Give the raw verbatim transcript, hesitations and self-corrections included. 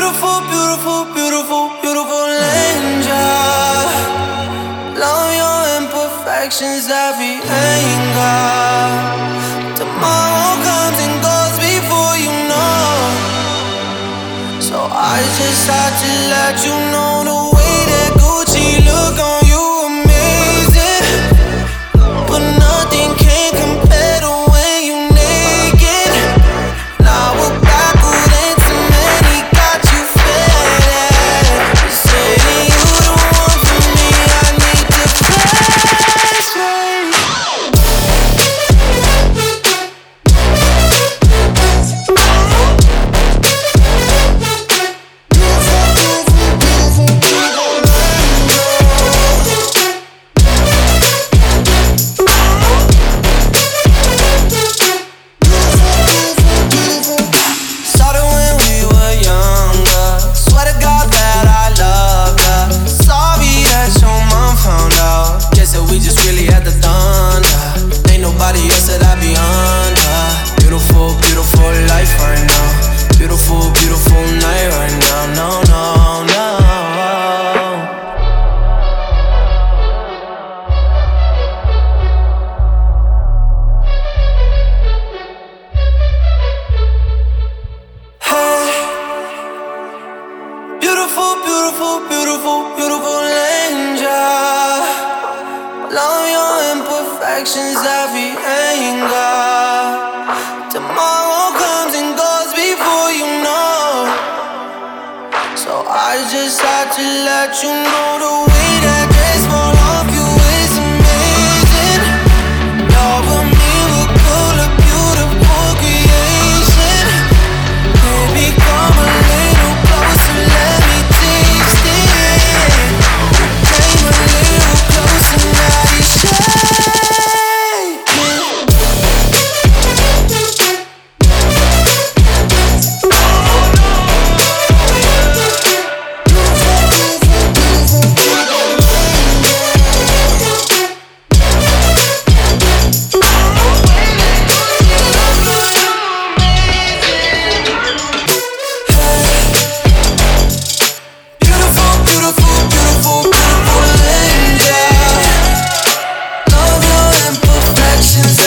Beautiful, beautiful, beautiful, beautiful angel. Love your imperfections, every anger. Tomorrow comes and goes before you know. So I just had to let you know the way that Gucci look on you amazing. But nothing can compare to when you naked. Now we're backward and many got you faded. Saying you the one for me, I need to play straight. Beautiful, beautiful, beautiful, beautiful angel. Love your imperfections, every anger. Tomorrow comes and goes before you know. So I just had to let you know the way that dress fall off you is amazing. Love a miracle, a beautiful creation. Baby, come a little closer, let me taste it. Came a little closer, now you shake it. Beautiful, beautiful, beautiful, beautiful angel. Love your imperfections.